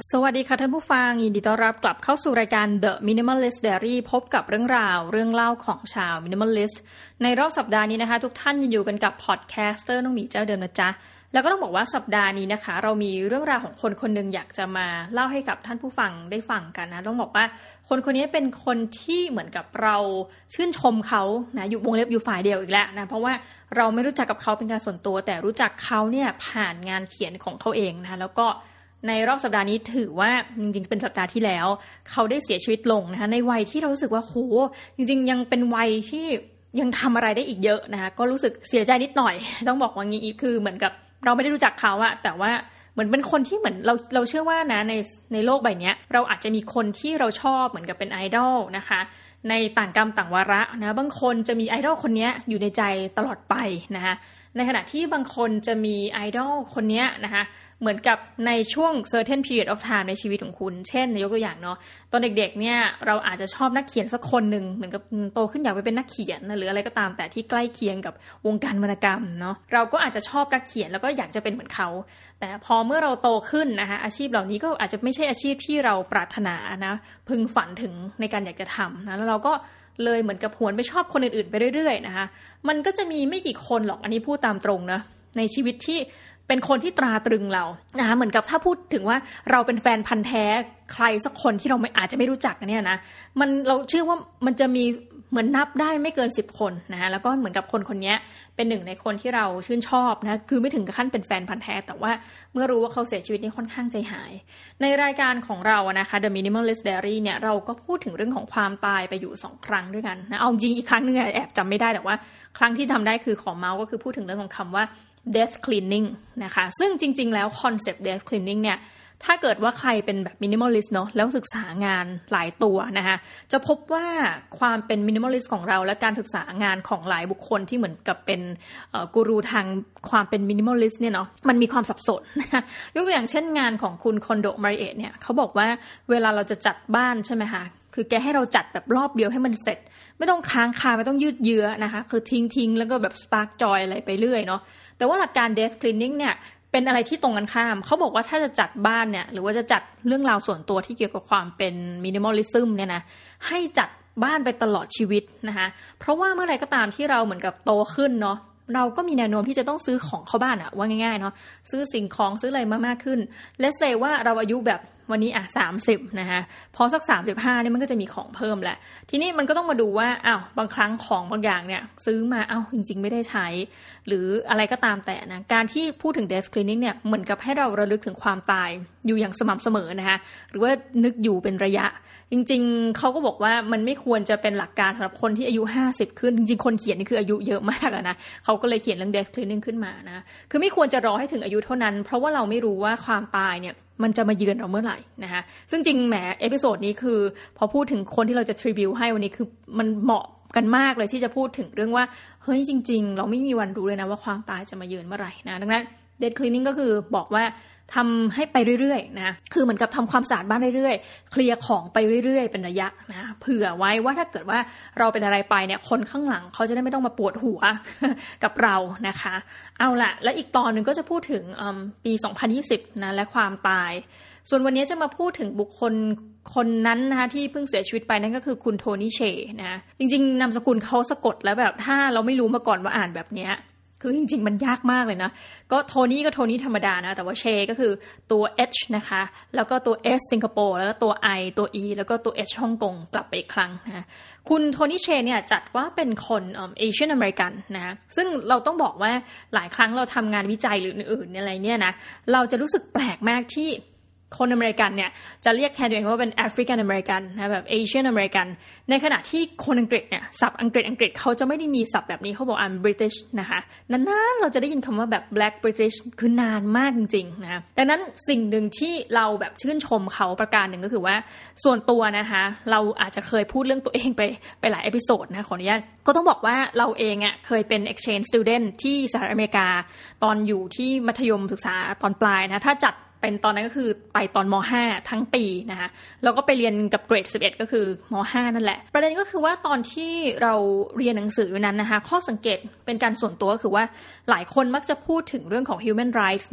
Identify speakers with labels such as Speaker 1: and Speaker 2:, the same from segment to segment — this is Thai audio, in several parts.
Speaker 1: สวัสดีค่ะท่านผู้ฟังยินดีต้อนรับกลับเข้าสู่รายการ The Minimalist Diary พบกับเรื่องราวเรื่องเล่าของชาว Minimalist ในรอบสัปดาห์นี้นะคะทุกท่านอยู่กันกับพอดแคสเตอร์น้องหมีเจ้าเดิมนะจ๊ะแล้วก็ต้องบอกว่าสัปดาห์นี้นะคะเรามีเรื่องราวของคนคนหนึ่งอยากจะมาเล่าให้กับท่านผู้ฟังได้ฟังกันนะต้องบอกว่าคนคนนี้เป็นคนที่เหมือนกับเราชื่นชมเขานะอยู่วงเล็บอยู่ฝ่ายเดียวอีกแล้วนะเพราะว่าเราไม่รู้จักกับเขาเป็นการส่วนตัวแต่รู้จักเขาเนี่ยผ่านงานเขียนของเขาเองนะแล้วก็ในรอบสัปดาห์นี้ถือว่าจริงๆเป็นสัปดาห์ที่แล้วเขาได้เสียชีวิตลงนะคะในวัยที่เรารู้สึกว่าโหจริงๆยังเป็นวัยที่ยังทำอะไรได้อีกเยอะนะคะก็รู้สึกเสียใจนิดหน่อยต้องบอกว่างี้คือเหมือนกับเราไม่ได้รู้จักเขาอะแต่ว่าเหมือนเป็นคนที่เหมือนเราเชื่อว่านะในโลกใบนี้เราอาจจะมีคนที่เราชอบเหมือนกับเป็นไอดอลนะคะในต่างกรรมต่างวาระนะบางคนจะมีไอดอลคนนี้อยู่ในใจตลอดไปนะคะในขณะที่บางคนจะมีไอดอลคนนี้นะคะเหมือนกับในช่วง certain period of time ในชีวิตของคุณเช่นยกตัวอย่างเนาะตอนเด็กๆเนี่ยเราอาจจะชอบนักเขียนสักคนหนึ่งเหมือนกับโตขึ้นอยากไปเป็นนักเขียนหรืออะไรก็ตามแต่ที่ใกล้เคียงกับวงการวรรณกรรมเนาะเราก็อาจจะชอบนักเขียนแล้วก็อยากจะเป็นเหมือนเขาแต่พอเมื่อเราโตขึ้นนะคะอาชีพเหล่านี้ก็อาจจะไม่ใช่อาชีพที่เราปรารถนานะพึงฝันถึงในการอยากจะทำนะแล้วเราก็เลยเหมือนกับหวนไปชอบคนอื่นๆไปเรื่อยๆนะคะมันก็จะมีไม่กี่คนหรอกอันนี้พูดตามตรงนะในชีวิตที่เป็นคนที่ตราตรึงเรานะคะเหมือนกับถ้าพูดถึงว่าเราเป็นแฟนพันธุ์แท้ใครสักคนที่เราอาจจะไม่รู้จักเนี่ยนะเราเชื่อว่ามันจะมีเหมือนนับได้ไม่เกิน10คนนะคะแล้วก็เหมือนกับคนคนนี้เป็นหนึ่งในคนที่เราชื่นชอบนะคือไม่ถึงกับขั้นเป็นแฟนพันธุ์แท้แต่ว่าเมื่อรู้ว่าเขาเสียชีวิตนี่ค่อนข้างใจหายในรายการของเรานะคะ The Minimalist Diary เนี่ยเราก็พูดถึงเรื่องของความตายไปอยู่2ครั้งด้วยกันนะเอาจริงอีกครั้งนึงแอบจำไม่ได้แต่ว่าครั้งที่ทำได้คือของเมาส์ก็คือพูดถึงเรื่องของคำว่า death cleaning นะคะซึ่งจริงๆแล้วคอนเซปต์ death cleaning เนี่ยถ้าเกิดว่าใครเป็นแบบ minimalist เนาะแล้วศึกษางานหลายตัวนะคะจะพบว่าความเป็น minimalist ของเราและการศึกษางานของหลายบุคคลที่เหมือนกับเป็นกูรูทางความเป็น minimalist เนี่ยเนาะมันมีความสับสนนะคะยกตัวอย่างเช่นงานของคุณคอนโดมาริเอะเนี่ยเขาบอกว่าเวลาเราจะจัดบ้านใช่ไหมคะคือแกให้เราจัดแบบรอบเดียวให้มันเสร็จไม่ต้องค้างคาไม่ต้องยืดเยื้อนะคะคือทิ้งแล้วก็แบบ spark joy อะไรไปเรื่อยเนาะแต่ว่าหลักการ death cleaning เนี่ยเป็นอะไรที่ตรงกันข้ามเขาบอกว่าถ้าจะจัดบ้านเนี่ยหรือว่าจะจัดเรื่องราวส่วนตัวที่เกี่ยวกับความเป็น minimalism เนี่ยนะให้จัดบ้านไปตลอดชีวิตนะคะเพราะว่าเมื่อไหร่ก็ตามที่เราเหมือนกับโตขึ้นเนาะเราก็มีแนวโน้มที่จะต้องซื้อของเข้าบ้านอะว่าง่ายๆเนาะซื้อสิ่งของซื้ออะไรมากขึ้นlet's sayว่าเราอายุแบบวันนี้30นะคะพอสัก35เนี่ยมันก็จะมีของเพิ่มแหละทีนี้มันก็ต้องมาดูว่าบางครั้งของบางอย่างเนี่ยซื้อมาจริงๆไม่ได้ใช้หรืออะไรก็ตามแต่นะการที่พูดถึง death cleaning เนี่ยเหมือนกับให้เราระลึกถึงความตายอยู่อย่างสม่ำเสมอนะคะหรือว่านึกอยู่เป็นระยะจริงๆเขาก็บอกว่ามันไม่ควรจะเป็นหลักการสำหรับคนที่อายุ50ขึ้นจริงๆคนเขียนนี่คืออายุเยอะมากนะเขาก็เลยเขียนเรื่อง death cleaning ขึ้นมานะคือไม่ควรจะรอให้ถึงอายุเท่านั้นเพราะว่าเราไม่รู้ว่าความตายเนี่ยมันจะมาเยือนเราเมื่อไหร่นะคะซึ่งจริงแหมเอพิโซดนี้คือพอพูดถึงคนที่เราจะทริบิวให้วันนี้คือมันเหมาะกันมากเลยที่จะพูดถึงเรื่องว่าเฮ้ยจริงๆเราไม่มีวันรู้เลยนะว่าความตายจะมาเยือนเมื่อไหร่นะดังนั้น death cleaning ก็คือบอกว่าทำให้ไปเรื่อยๆนะคือเหมือนกับทำความสะอาดบ้านเรื่อยๆเคลียร์ของไปเรื่อยๆเป็นระยะนะเผื่อไว้ว่าถ้าเกิดว่าเราเป็นอะไรไปเนี่ยคนข้างหลังเขาจะได้ไม่ต้องมาปวดหัว กับเรานะคะเอาล่ะและอีกตอนนึงก็จะพูดถึงปี2020นะและความตายส่วนวันนี้จะมาพูดถึงบุคคลคนนั้นนะคะที่เพิ่งเสียชีวิตไปนั่นก็คือคุณโทนี่เชนะจริงๆนามสกุลเขาสะกดแล้วแบบถ้าเราไม่รู้มาก่อนว่าอ่านแบบเนี้ยคือจริงๆมันยากมากเลยนะก็โทนี่ก็โทนี่ธรรมดานะแต่ว่าเชก็คือตัว H นะคะแล้วก็ตัว S สิงคโปร์แล้วก็ตัว I ตัว E แล้วก็ตัว H ฮ่องกงกลับไปอีกครั้งนะคุณโทนี่เชเนี่ยจัดว่าเป็นคนเอเชียนอเมริกันนะซึ่งเราต้องบอกว่าหลายครั้งเราทำงานวิจัยหรืออื่นๆอะไรเนี่ยนะเราจะรู้สึกแปลกมากที่คนอเมริกันเนี่ยจะเรียกแทนตัวเองว่าเป็นแอฟริกันอเมริกันนะแบบเอเชียนอเมริกันในขณะที่คนอังกฤษเนี่ยศัพท์อังกฤษเขาจะไม่ได้มีศัพท์แบบนี้เขาบอกBritish นะคะนานๆเราจะได้ยินคำว่าแบบ Black British คือนานมากจริงๆนะดังนั้นสิ่งหนึ่งที่เราแบบชื่นชมเขาประการหนึ่งก็คือว่าส่วนตัวนะคะเราอาจจะเคยพูดเรื่องตัวเองไปหลายเอพิโซดนะขออนุญาตก็ต้องบอกว่าเราเองเคยเป็น exchange student ที่สหรัฐอเมริกาตอนอยู่ที่มัธยมศึกษาตอนปลายนะถ้าจัดเป็นตอนนั้นก็คือไปตอนม.5 ทั้งปีนะคะแล้วก็ไปเรียนกับเกรด11ก็คือม.5 นั่นแหละประเด็นก็คือว่าตอนที่เราเรียนหนังสือนั้นนะคะข้อสังเกตเป็นการส่วนตัวก็คือว่าหลายคนมักจะพูดถึงเรื่องของ human rights นะคะ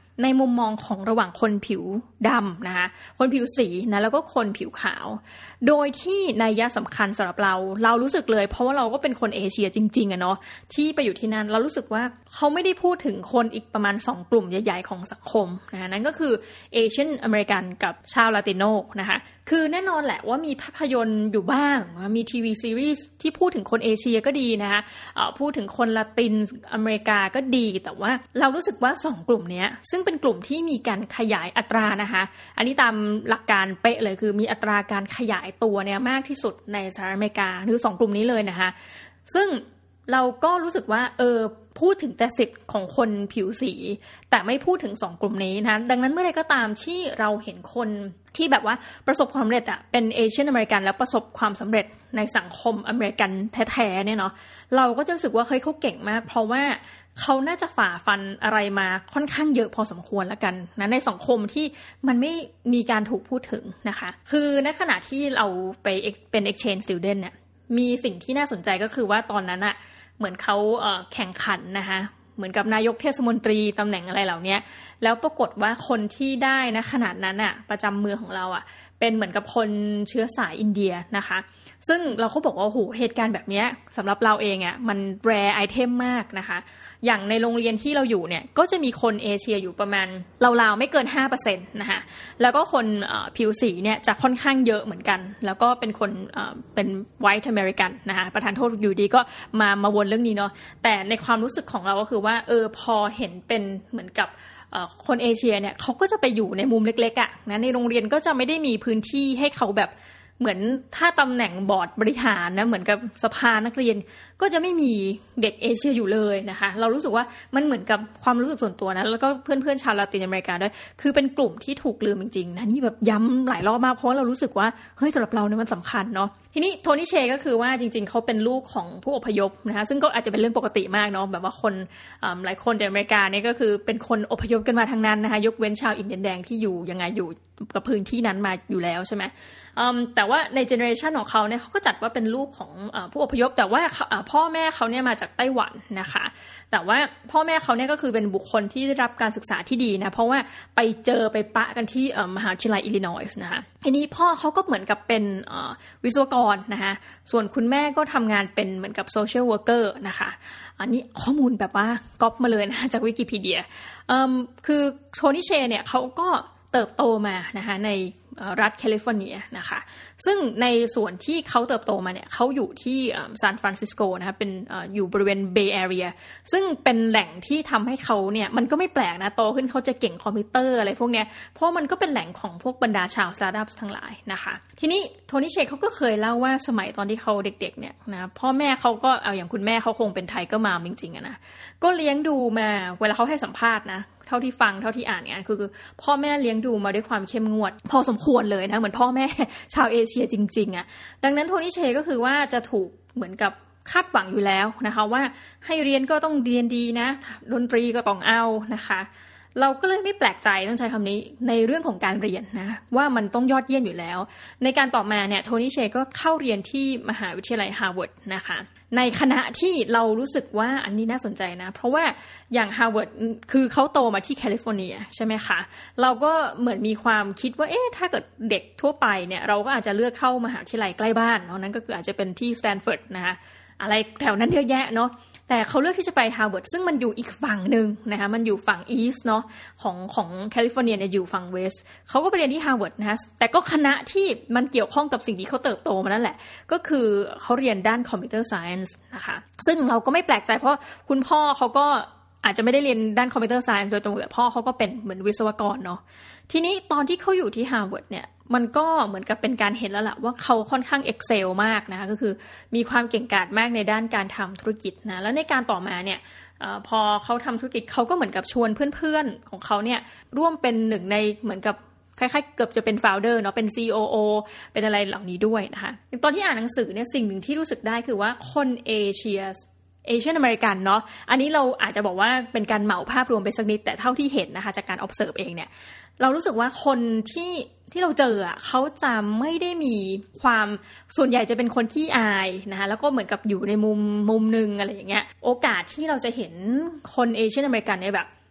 Speaker 1: ในมุมมองของระหว่างคนผิวดำนะคะคนผิวสีนะแล้วก็คนผิวขาวโดยที่นัยสำคัญสำหรับเรารู้สึกเลยเพราะว่าเราก็เป็นคนเอเชียจริงๆอะเนาะที่ไปอยู่ที่นั่นเรารู้สึกว่าเขาไม่ได้พูดถึงคนอีกประมาณ2กลุ่มใหญ่ๆของสังคมนะคะนั่นก็คือเอเชียนอเมริกันกับชาวลาติโนนะคะคือแน่นอนแหละว่ามีภาพยนตร์อยู่บ้างมีทีวีซีรีส์ที่พูดถึงคนเอเชียก็ดีนะคะพูดถึงคนละตินอเมริกาก็ดีแต่ว่าเรารู้สึกว่า2กลุ่มนี้ซึ่งเป็นกลุ่มที่มีการขยายอัตรานะคะอันนี้ตามหลักการเป๊ะเลยคือมีอัตราการขยายตัวเนี่ยมากที่สุดในสหรัฐอเมริกาคือ2กลุ่มนี้เลยนะคะซึ่งเราก็รู้สึกว่าพูดถึงแต่สิทธิ์ของคนผิวสีแต่ไม่พูดถึง2กลุ่มนี้นะดังนั้นเมื่อใดก็ตามที่เราเห็นคนที่แบบว่าประสบความสำเร็จเป็นเอเชียนอเมริกันแล้วประสบความสำเร็จในสังคมอเมริกันแท้ๆเนี่ยเนาะเราก็จะรู้สึกว่าเฮ้ยเขาเก่งมากเพราะว่าเขาน่าจะฝ่าฟันอะไรมาค่อนข้างเยอะพอสมควรแล้วกันนะในสังคมที่มันไม่มีการถูกพูดถึงนะคะคือในขณะที่เราไปเป็น exchange student เนี่ยมีสิ่งที่น่าสนใจก็คือว่าตอนนั้นเหมือนเขาแข่งขันนะคะเหมือนกับนายกเทศมนตรีตำแหน่งอะไรเหล่านี้แล้วปรากฏว่าคนที่ได้นะขนาดนั้นประจำเมืองของเราเป็นเหมือนกับคนเชื้อสายอินเดียนะคะซึ่งเราก็บอกว่าโอ้โหเหตุการณ์แบบนี้สำหรับเราเองมันแรร์ไอเทมมากนะคะอย่างในโรงเรียนที่เราอยู่เนี่ยก็จะมีคนเอเชียอยู่ประมาณราวๆไม่เกิน 5% นะคะแล้วก็คนผิวสีเนี่ยจะค่อนข้างเยอะเหมือนกันแล้วก็เป็นคนเป็น white American นะคะประธานโทษอยู่ดีก็มาวนเรื่องนี้เนาะแต่ในความรู้สึกของเราก็คือว่าพอเห็นเป็นเหมือนกับคนเอเชียเนี่ยเขาก็จะไปอยู่ในมุมเล็กๆนะในโรงเรียนก็จะไม่ได้มีพื้นที่ให้เขาแบบเหมือนถ้าตำแหน่งบอร์ดบริหารนะเหมือนกับสภานักเรียนก็จะไม่มีเด็กเอเชียอยู่เลยนะคะเรารู้สึกว่ามันเหมือนกับความรู้สึกส่วนตัวนะแล้วก็เพื่อนๆชาวลาตินอเมริกาด้วยคือเป็นกลุ่มที่ถูกลืมจริงๆนะนี่แบบย้ำหลายรอบมากเพราะเรารู้สึกว่าเฮ้ยสำหรับเราเนี่ยมันสำคัญเนาะทีนี้โทนี่เชก็คือว่าจริงๆเขาเป็นลูกของผู้อพยพนะคะซึ่งก็อาจจะเป็นเรื่องปกติมากเนาะแบบว่าคนหลายคนในอเมริกาเนี่ยก็คือเป็นคนอพยพกันมาทางนั้นนะคะยกเว้นชาวอินเดียนแดงที่อยู่ยังไงอยู่กับพื้นที่นั้นมาอยู่แล้วใช่ไหมแต่ว่าในเจเนอเรชันของเขาเนี่ยเขาก็จัดว่าเป็นลูกของผู้อพยพแต่ว่าพ่อแม่เขาเนี่ยมาจากไต้หวันนะคะแต่ว่าพ่อแม่เขาเนี่ยก็คือเป็นบุคคลที่ได้รับการศึกษาที่ดีนะเพราะว่าไปปะกันที่มหาวิทยาลัยอิลลินอยส์นะคะทีนี้พ่อเขาก็เหมือนกับเป็นวิศวกรนะคะส่วนคุณแม่ก็ทำงานเป็นเหมือนกับโซเชียลเวิร์กเกอร์นะคะอันนี้ข้อมูลแบบว่าก๊อปมาเลยนะจากวิกิพีเดียคือโทนี่เชเนี่ยเขาก็เติบโตมานะคะในรัฐแคลิฟอร์เนียนะคะซึ่งในส่วนที่เขาเติบโตมาเนี่ยเขาอยู่ที่ซานฟรานซิสโกนะคะเป็นอยู่บริเวณเบย์แอเรียซึ่งเป็นแหล่งที่ทำให้เขาเนี่ยมันก็ไม่แปลกนะโตขึ้นเขาจะเก่งคอมพิวเตอร์อะไรพวกเนี้ยเพราะมันก็เป็นแหล่งของพวกบรรดาชาวสตาร์ทอัพทั้งหลายนะคะทีนี้โทนี่เชคเขาก็เคยเล่าว่าสมัยตอนที่เขาเด็กๆเนี่ยนะพ่อแม่เขาก็เอาอย่างคุณแม่เขาคงเป็นไทเกอร์มามจริงๆนะก็เลี้ยงดูมาเวลาเขาให้สัมภาษณ์นะเท่าที่ฟังเท่าที่อ่านเนี่ยคือพ่อแม่เลี้ยงดูมาด้วยความเข้มงวดพอสมควรเลยนะเหมือนพ่อแม่ชาวเอเชียจริงๆดังนั้นโทนี่เชก็คือว่าจะถูกเหมือนกับคาดหวังอยู่แล้วนะคะว่าให้เรียนก็ต้องเรียนดีนะดนตรีก็ต้องเอานะคะเราก็เลยไม่แปลกใจต้องใช้คำนี้ในเรื่องของการเรียนนะว่ามันต้องยอดเยี่ยมอยู่แล้วในการต่อมาเนี่ยโทนี่เชก็เข้าเรียนที่มหาวิทยาลัยฮาร์วาร์ดนะคะในคณะที่เรารู้สึกว่าอันนี้น่าสนใจนะเพราะว่าอย่างฮาร์วาร์ดคือเขาโตมาที่แคลิฟอร์เนียใช่ไหมคะเราก็เหมือนมีความคิดว่าถ้าเกิดเด็กทั่วไปเนี่ยเราก็อาจจะเลือกเข้ามหาวิทยาลัยใกล้บ้านเนาะนั่นก็คืออาจจะเป็นที่สแตนฟอร์ดนะคะอะไรแถวนั้นเยอะแยะเนาะแต่เขาเลือกที่จะไปฮาร์วาร์ดซึ่งมันอยู่อีกฝั่งนึงนะคะมันอยู่ฝั่งอีสต์เนาะของแคลิฟอร์เนียเนี่ยอยู่ฝั่งเวสต์เขาก็ไปเรียนที่ฮาร์วาร์ดนะคะแต่ก็คณะที่มันเกี่ยวข้องกับสิ่งที่เขาเติบโตมานั่นแหละก็คือเขาเรียนด้านคอมพิวเตอร์ไซเอนส์นะคะซึ่งเราก็ไม่แปลกใจเพราะคุณพ่อเขาก็อาจจะไม่ได้เรียนด้านคอมพิวเตอร์ไซเอนส์โดยตรงแต่พ่อเขาก็เป็นเหมือนวิศวกรเนาะทีนี้ตอนที่เขาอยู่ที่ฮาร์วาร์ดเนี่ยมันก็เหมือนกับเป็นการเห็นแล้วล่ะว่าเขาค่อนข้างเอ็กเซลมากนะคะก็คือมีความเก่งกาจมากในด้านการทำธุรกิจนะแล้วในการต่อมาเนี่ยพอเขาทำธุรกิจเขาก็เหมือนกับชวนเพื่อนๆของเขาเนี่ยร่วมเป็นหนึ่งในเหมือนกับคล้ายๆเกือบจะเป็น founder เนาะเป็น COO เป็นอะไรเหล่านี้ด้วยนะคะตอนที่อ่านหนังสือเนี่ยสิ่งหนึ่งที่รู้สึกได้คือว่าคนเอเชียอเมริกันเนาะอันนี้เราอาจจะบอกว่าเป็นการเหมาภาพรวมไปสักนิดแต่เท่าที่เห็นนะคะจากการ observe เองเนี่ยเรารู้สึกว่าคนที่เราเจอเขาจะไม่ได้มีความส่วนใหญ่จะเป็นคนที่อายนะคะแล้วก็เหมือนกับอยู่ในมุมนึงอะไรอย่างเงี้ยโอกาสที่เราจะเห็นคนเอเชียอเมริกันเนี่ยแบบ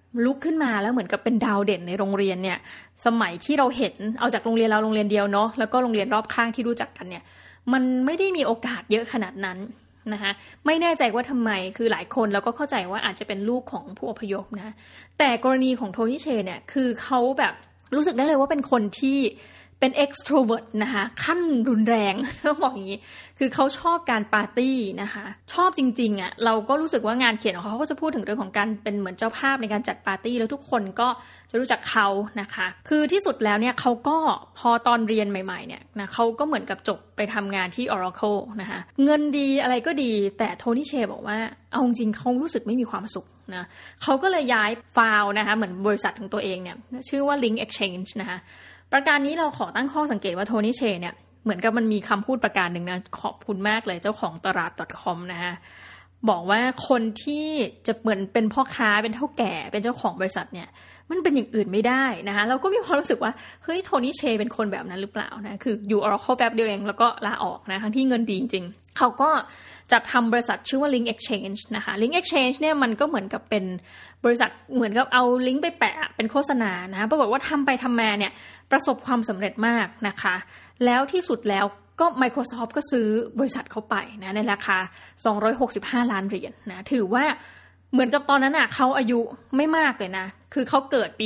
Speaker 1: ลุกขึ้นมาแล้วเหมือนกับเป็นดาวเด่นในโรงเรียนเนี่ยสมัยที่เราเห็นเอาจากโรงเรียนเราโรงเรียนเดียวเนาะแล้วก็โรงเรียนรอบข้างที่รู้จักกันเนี่ยมันไม่ได้มีโอกาสเยอะขนาดนั้นนะคะไม่แน่ใจว่าทำไมคือหลายคนเราก็เข้าใจว่าอาจจะเป็นลูกของผู้อพยพนะแต่กรณีของโทนี่เชเนี่ยคือเขาแบบรู้สึกได้เลยว่าเป็นคนที่เป็น extrovert นะคะขั้นรุนแรงต้องบอกอย่างนี้คือเขาชอบการปาร์ตี้นะคะชอบจริงๆอ่ะเราก็รู้สึกว่างานเขียนของเขาก็จะพูดถึงเรื่องของการเป็นเหมือนเจ้าภาพในการจัดปาร์ตี้แล้วทุกคนก็จะรู้จักเขานะคะคือที่สุดแล้วเนี่ยเขาก็พอตอนเรียนใหม่ๆเนี่ยนะเขาก็เหมือนกับจบไปทำงานที่ Oracle นะคะเงินดีอะไรก็ดีแต่โทนี่เชบอกว่าเอาจริงเขารู้สึกไม่มีความสุขนะเขาก็เลยย้ายไฟล์นะคะเหมือนบริษัทของตัวเองเนี่ยชื่อว่า Link Exchange นะคะประการนี้เราขอตั้งข้อสังเกตว่าโทนี่เชเนี่ยเหมือนกับมันมีคำพูดประการหนึ่งนะขอบคุณมากเลยเจ้าของตลาด .com นะคะบอกว่าคนที่จะเหมือนเป็นพ่อค้าเป็นเฒ่าแก่เป็นเจ้าของบริษัทเนี่ยมันเป็นอย่างอื่นไม่ได้นะคะเราก็มีความรู้สึกว่าเฮ้ยโทนี่เชเป็นคนแบบนั้นหรือเปล่านะคืออยู่ Oracle แป๊บเดียวเองแล้วก็ลาออกนะทั้งที่เงินดีจริงๆเขาก็จัดทำบริษัทชื่อว่า Link Exchange นะคะ Link Exchange เนี่ยมันก็เหมือนกับเป็นบริษัทเหมือนกับเอาลิงก์ไปแปะเป็นโฆษณานะปรากฏว่าทำไปทำมาเนี่ยประสบความสำเร็จมากนะคะแล้วที่สุดแล้วก็ Microsoft ก็ซื้อบริษัทเข้าไปนะในราคา$265 ล้านนะถือว่าเหมือนกับตอนนั้นน่ะเขาอายุไม่มากเลยนะคือเขาเกิดปี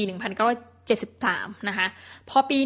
Speaker 1: 1973นะคะพอปี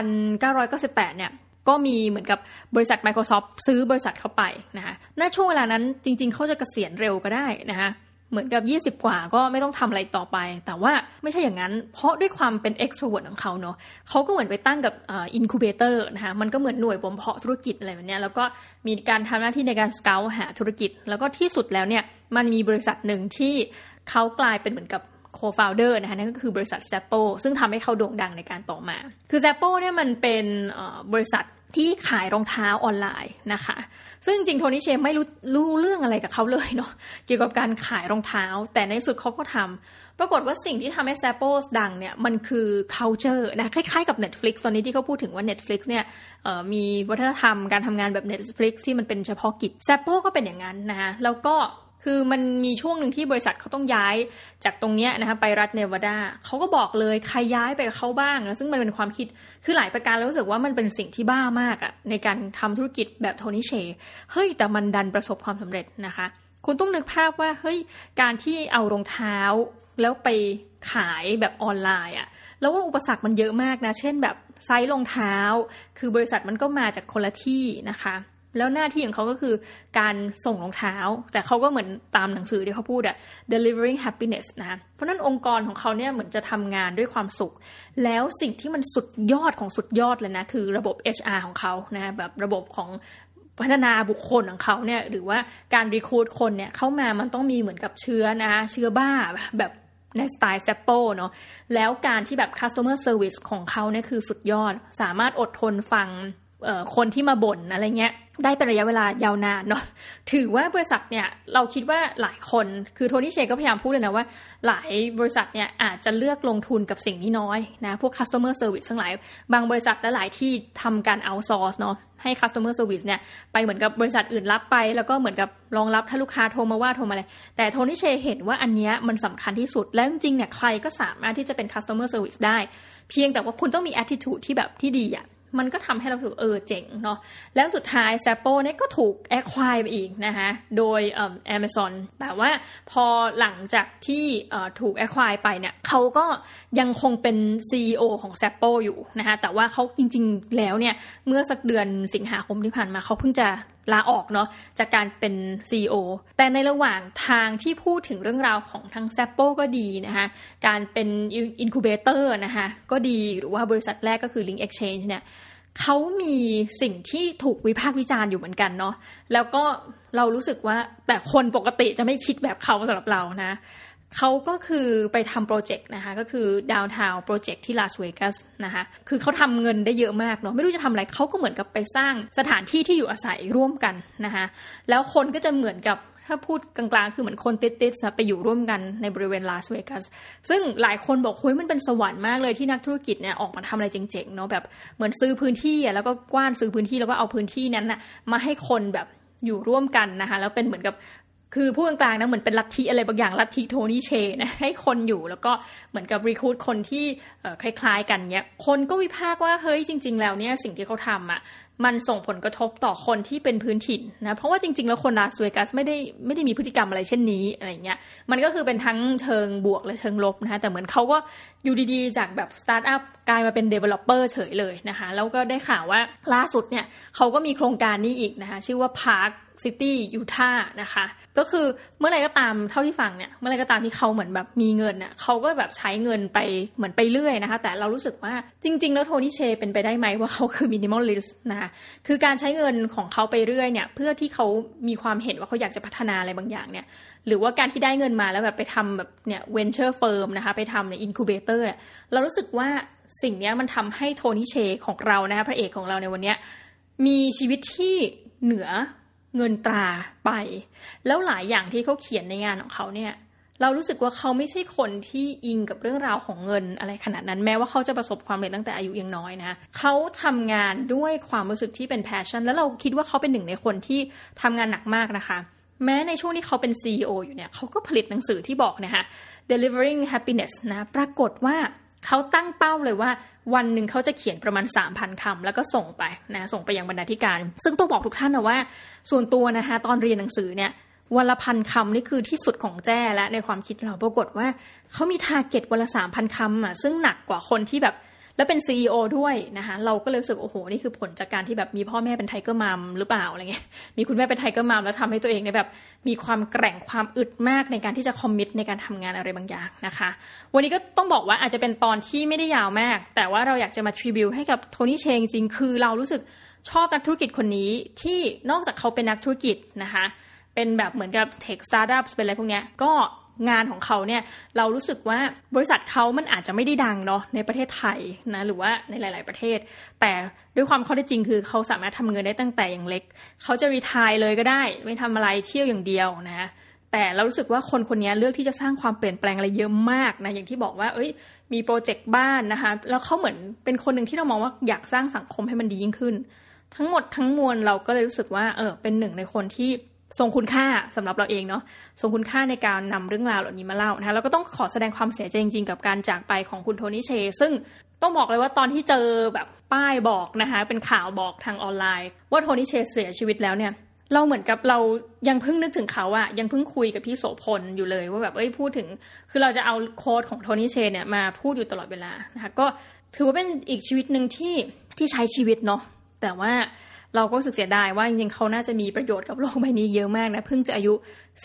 Speaker 1: 1998เนี่ยก็มีเหมือนกับบริษัท Microsoft ซื้อบริษัทเข้าไปนะคะณช่วงเวลานั้นจริงๆเขาจะเกษียณเร็วก็ได้นะคะเหมือนกับ20กว่าก็ไม่ต้องทำอะไรต่อไปแต่ว่าไม่ใช่อย่างนั้นเพราะด้วยความเป็น extrovert ของเขาเนาะเขาก็เหมือนไปตั้งกับincubator นะคะมันก็เหมือนหน่วยบ่มเพาะธุรกิจอะไรแบบนี้แล้วก็มีการทำหน้าที่ในการ scout หาธุรกิจแล้วก็ที่สุดแล้วเนี่ยมันมีบริษัทหนึ่งที่เขากลายเป็นเหมือนกับco-founder นะคะนั่นก็คือบริษัท Zappos ซึ่งทำให้เขาโด่งดังในการต่อมาคือ Zappos เนี่ยมันเป็นบริษัทที่ขายรองเท้าออนไลน์นะคะซึ่งจริงโทนี่เชไม่รู้เรื่องอะไรกับเขาเลยเนาะเกี่ยวกับการขายรองเท้าแต่ในสุดเขาก็ทำปรากฏว่าสิ่งที่ทำให้ Zappos ดังเนี่ยมันคือ culture นะคล้ายๆกับ Netflix ตอนนี้ที่เขาพูดถึงว่า Netflix เนี่ยมีวัฒนธรรมการทำงานแบบ Netflix ที่มันเป็นเฉพาะกิจ Zappos ก็เป็นอย่างนั้นนะคะแล้วก็คือมันมีช่วงหนึ่งที่บริษัทเขาต้องย้ายจากตรงเนี้ยนะคะไปรัฐเนวาดาเขาก็บอกเลยใครย้ายไปกับเขาบ้างนะซึ่งมันเป็นความคิดคือหลายประการแล้วรู้สึกว่ามันเป็นสิ่งที่บ้ามากอะในการทำธุรกิจแบบโทนี่เชเฮ้ยแต่มันดันประสบความสำเร็จนะคะคุณต้องนึกภาพว่าเฮ้ยการที่เอารองเท้าแล้วไปขายแบบออนไลน์อะแล้วว่าอุปสรรคมันเยอะมากนะเช่นแบบไซส์รองเท้าคือบริษัทมันก็มาจากคนละที่นะคะแล้วหน้าที่ของเขาก็คือการส่งรองเท้าแต่เขาก็เหมือนตามหนังสือที่เขาพูดอะ delivering happiness นะเพราะนั้นองค์กรของเขาเนี่ยเหมือนจะทำงานด้วยความสุขแล้วสิ่งที่มันสุดยอดของสุดยอดเลยนะคือระบบ HR ของเขานะแบบระบบของพัฒนาบุคคลของเขาเนี่ยหรือว่าการรีครูทคนเนี่ยเข้ามามันต้องมีเหมือนกับเชื้อนะคะเชื้อบ้าแบบในสไตล์ Zappos เนาะแล้วการที่แบบ customer service ของเขาเนี่ยคือสุดยอดสามารถอดทนฟังคนที่มาบ่นอะไรเงี้ยได้เป็นระยะเวลายาวนานเนาะถือว่าบริษัทเนี่ยเราคิดว่าหลายคนคือโทนี่เชก็พยายามพูดเลยนะว่าหลายบริษัทเนี่ยอาจจะเลือกลงทุนกับสิ่งนี้น้อยนะพวก customer service ทั้งหลายบางบริษัทและหลายที่ทำการ outsource เนาะให้ customer service เนี่ยไปเหมือนกับบริษัทอื่นรับไปแล้วก็เหมือนกับรองรับถ้าลูกค้าโทรมาว่าโทรมาอะไรแต่โทนี่เชเห็นว่าอันเนี้ยมันสำคัญที่สุดและจริงๆเนี่ยใครก็สามารถที่จะเป็น customer service ได้เพียงแต่ว่าคุณต้องมี attitude ที่แบบที่ดีอะมันก็ทำให้เรารู้สึกเจ๋งเนาะแล้วสุดท้าย Zappos เนี่ยก็ถูก acquire ไปอีกนะคะโดยAmazon แต่ว่าพอหลังจากที่ถูก acquire ไปเนี่ยเขาก็ยังคงเป็น CEO ของ Zappos อยู่นะคะแต่ว่าเขาจริงๆแล้วเนี่ยเมื่อสักเดือนสิงหาคมที่ผ่านมาเขาเพิ่งจะลาออกเนาะจากการเป็น CEO แต่ในระหว่างทางที่พูดถึงเรื่องราวของทั้ง Zappos ก็ดีนะคะการเป็น incubator นะคะก็ดีหรือว่าบริษัทแรกก็คือ Link Exchange เนี่ยเขามีสิ่งที่ถูกวิพากษ์วิจารณ์อยู่เหมือนกันเนาะแล้วก็เรารู้สึกว่าแต่คนปกติจะไม่คิดแบบเขาสำหรับเรานะเขาก็คือไปทำโปรเจกต์นะคะก็คือ Downtown Project ที่ลาสเวกัสนะคะคือเขาทำเงินได้เยอะมากเนาะไม่รู้จะทำอะไรเขาก็เหมือนกับไปสร้างสถานที่ที่อยู่อาศัยร่วมกันนะคะแล้วคนก็จะเหมือนกับถ้าพูดกลางๆคือเหมือนคนติดๆไปอยู่ร่วมกันในบริเวณลาสเวกัสซึ่งหลายคนบอกเฮ้ยมันเป็นสวรรค์มากเลยที่นักธุรกิจเนี่ยออกมาทำอะไรเจ๋งๆเนาะแบบเหมือนซื้อพื้นที่แล้วก็กว้านซื้อพื้นที่แล้วก็เอาพื้นที่นั้นน่ะมาให้คนแบบอยู่ร่วมกันนะคะแล้วเป็นเหมือนกับคือพูดกลางๆนะเหมือนเป็นลัทธิอะไรบางอย่างลัทธิโทนี่เชนะให้คนอยู่แล้วก็เหมือนกับรีครูทคนที่คล้ายๆกันเนี้ยคนก็วิพากษ์ว่าเฮ้ยจริงๆแล้วเนี่ยสิ่งที่เขาทำอ่ะมันส่งผลกระทบต่อคนที่เป็นพื้นถิ่นนะเพราะว่าจริงๆแล้วคนลาสเวกัสไม่ได้มีพฤติกรรมอะไรเช่นนี้อะไรเงี้ยมันก็คือเป็นทั้งเชิงบวกและเชิงลบนะคะแต่เหมือนเขาก็อยู่ดีๆจากแบบสตาร์ทอัพกลายมาเป็น developer เฉยเลยนะคะแล้วก็ได้ข่าวว่าล่าสุดเนี่ยเขาก็มีโครงการนี้อีกนะคะชื่อว่า Park City Utah นะคะก็คือเมื่อไรก็ตามเท่าที่ฟังเนี่ยเมื่อไรก็ตามที่เขาเหมือนแบบมีเงินน่ะเขาก็แบบใช้เงินไปเหมือนไปเรื่อยนะคะแต่เรารู้สึกว่าจริงๆแล้วโทนี่เชเป็นไปได้ไหมว่าเขาคือ minimalist นะคะคือการใช้เงินของเขาไปเรื่อยเนี่ยเพื่อที่เขามีความเห็นว่าเขาอยากจะพัฒนาอะไรบางอย่างเนี่ยหรือว่าการที่ได้เงินมาแล้วแบบไปทำแบบเนี่ย venture firm นะคะไปทำใน incubator เรารู้สึกว่าสิ่งนี้มันทำให้โทนี่เชของเรานะคะพระเอกของเราในวันนี้มีชีวิตที่เหนือเงินตราไปแล้วหลายอย่างที่เขาเขียนในงานของเขาเนี่ยเรารู้สึกว่าเขาไม่ใช่คนที่อิงกับเรื่องราวของเงินอะไรขนาดนั้นแม้ว่าเขาจะประสบความสำเร็จตั้งแต่อายุยังน้อยนะเขาทำงานด้วยความรู้สึกที่เป็น passion แล้วเราคิดว่าเขาเป็นหนึ่งในคนที่ทำงานหนักมากนะคะแม้ในช่วงที่เขาเป็น CEO อยู่เนี่ยเขาก็ผลิตหนังสือที่บอกนะคะ delivering happiness นะปรากฏว่าเขาตั้งเป้าเลยว่าวันหนึ่งเขาจะเขียนประมาณ 3,000 คำแล้วก็ส่งไปนะส่งไปยังบรรณาธิการซึ่งต้องบอกทุกท่านนะว่าส่วนตัวนะคะตอนเรียนหนังสือเนี่ยวันละ 1,000 คำนี่คือที่สุดของแจ้และในความคิดเราปรากฏว่าเขามีทาร์เก็ตวันละ 3,000 คำอ่ะซึ่งหนักกว่าคนที่แบบแล้วเป็น CEO ด้วยนะคะเราก็เลยรู้สึกโอ้โหนี่คือผลจากการที่แบบมีพ่อแม่เป็นไทเกอร์มัมหรือเปล่าอะไรเงี้ยมีคุณแม่เป็นไทเกอร์มัมแล้วทำให้ตัวเองเนี่ยแบบมีความแกร่งความอึดมากในการที่จะคอมมิตในการทำงานอะไรบางอย่างนะคะวันนี้ก็ต้องบอกว่าอาจจะเป็นตอนที่ไม่ได้ยาวมากแต่ว่าเราอยากจะมาทริบิวให้กับโทนี่เชงจริงคือเรารู้สึกชอบนักธุรกิจคนนี้ที่นอกจากเขาเป็นนักธุรกิจนะคะเป็นแบบเหมือนกับเทคสตาร์ทอัพเป็นอะไรพวกเนี้ยก็งานของเขาเนี่ยเรารู้สึกว่าบริษัทเขามันอาจจะไม่ได้ดังเนาะในประเทศไทยนะหรือว่าในหลายๆประเทศแต่ด้วยความข้อเท็จจริงคือเขาสามารถทำเงินได้ตั้งแต่อย่างเล็กเขาจะรีไทร์เลยก็ได้ไม่ทำอะไรเที่ยวอย่างเดียวนะแต่เรารู้สึกว่าคนคนนี้เลือกที่จะสร้างความเปลี่ยนแปลงอะไรเยอะมากนะอย่างที่บอกว่ามีโปรเจกต์บ้านนะคะแล้วเขาเหมือนเป็นคนหนึ่งที่เรามองว่าอยากสร้างสังคมให้มันดียิ่งขึ้นทั้งหมดทั้งมวลเราก็เลยรู้สึกว่าเป็นหนึ่งในคนที่ทรงคุณค่าสำหรับเราเองเนาะทรงคุณค่าในการนำเรื่องราวเหล่านี้มาเล่านะคะแล้วก็ต้องขอแสดงความเสียใจจริงๆกับการจากไปของคุณโทนี่เชซึ่งต้องบอกเลยว่าตอนที่เจอแบบป้ายบอกนะคะเป็นข่าวบอกทางออนไลน์ว่าโทนี่เชเสียชีวิตแล้วเนี่ยเราเหมือนกับเรายังเพิ่งนึกถึงเขาอะยังเพิ่งคุยกับพี่โสพลอยู่เลยว่าแบบพูดถึงคือเราจะเอาโค้ดของโทนี่เชเนี่ยมาพูดอยู่ตลอดเวลานะคะก็ถือว่าเป็นอีกชีวิตนึงที่ใช้ชีวิตเนาะแต่ว่าเราก็รู้สึกเสียดายว่าจริงๆเขาน่าจะมีประโยชน์กับโลกใบนี้เยอะมากนะเพิ่งจะอายุ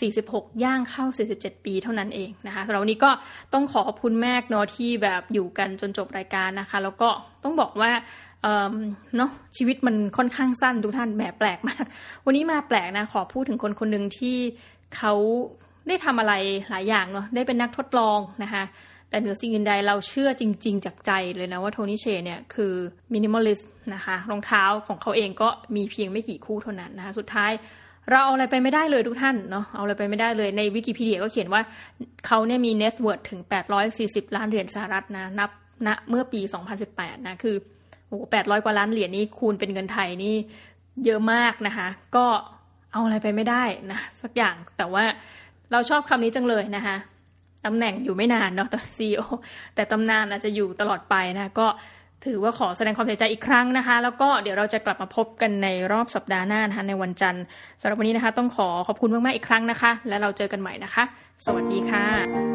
Speaker 1: 46ย่างเข้า47ปีเท่านั้นเองนะคะสำหรับวันนี้ก็ต้องขอบคุณแม่เนาะที่แบบอยู่กันจนจบรายการนะคะแล้วก็ต้องบอกว่าเนาะชีวิตมันค่อนข้างสั้นทุกท่านแหมแปลกมากวันนี้มาแปลกนะขอพูดถึงคนคนนึงที่เขาได้ทำอะไรหลายอย่างเนาะได้เป็นนักทดลองนะคะแต่เหนือสิ่งอื่นใดเราเชื่อจริงๆจากใจเลยนะว่าโทนี่เชเนี่ยคือมินิมอลลิสต์นะคะรองเท้าของเขาเองก็มีเพียงไม่กี่คู่เท่านั้นนะคะสุดท้ายเราเอาอะไรไปไม่ได้เลยทุกท่านเนาะเอาอะไรไปไม่ได้เลยในวิกิพีเดียก็เขียนว่าเขาเนี่ยมี net worth ถึง840ล้านเหรียญสหรัฐนะนับณเมื่อปี2018นะคือโอ้800กว่าล้านเหรียญนี่คูณเป็นเงินไทยนี่เยอะมากนะคะก็เอาอะไรไปไม่ได้นะสักอย่างแต่ว่าเราชอบคำนี้จังเลยนะคะตำแหน่งอยู่ไม่นานเนาะตอน CEO แต่ตำนานอาจจะอยู่ตลอดไปนะก็ถือว่าขอแสดงความเสียใจอีกครั้งนะคะแล้วก็เดี๋ยวเราจะกลับมาพบกันในรอบสัปดาห์หน้านะคะในวันจันทร์สำหรับวันนี้นะคะต้องขอบคุณมากๆอีกครั้งนะคะและเราเจอกันใหม่นะคะสวัสดีค่ะ